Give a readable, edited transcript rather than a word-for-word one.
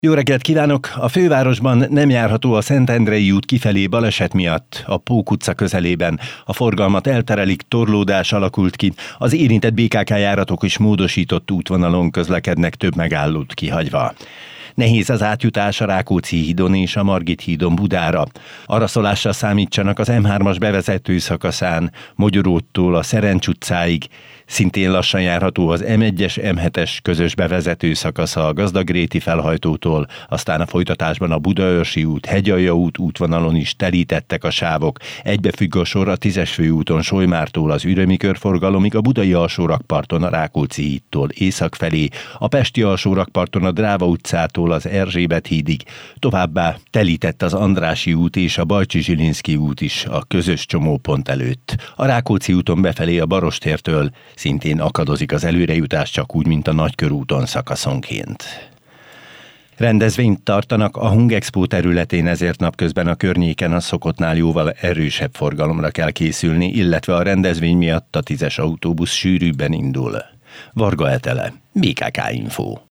Jó reggelt kívánok! A fővárosban nem járható a Szentendrei út kifelé baleset miatt. A Pók utca közelében a forgalmat elterelik, torlódás alakult ki. Az érintett BKK járatok is módosított útvonalon közlekednek, több megállót kihagyva. Nehéz az átjutás a Rákóczi hídon és a Margit hídon Budára. Araszolásra számítsanak az M3-as bevezető szakaszán, Mogyoróttól a Szerencs utcáig. Szintén lassan járható az M1-es, M7-es közös bevezető szakasza a Gazdagréti felhajtótól, aztán a folytatásban a Budaörsi út, Hegyalja út útvonalon is telítettek a sávok. Egybefügg a sor a 10-es főúton Solymártól az Ürömi körforgalomig, a Budai alsórakparton a Rákóczi hídtól észak felé, a Pesti alsórakparton a Dráva utcától az Erzsébet hídig, továbbá telített az Andrássy út és a Bajcsy-Zsilinszky út is a közös csomópont előtt. A Rákóczi úton befelé a Barostértől szintén akadozik az előrejutás, csak úgy, mint a Nagykörúton szakaszonként. Rendezvényt tartanak a Hungexpo területén, ezért napközben a környéken a szokottnál jóval erősebb forgalomra kell készülni, illetve a rendezvény miatt a 10-es autóbusz sűrűbben indul. Varga Etele, BKK Info.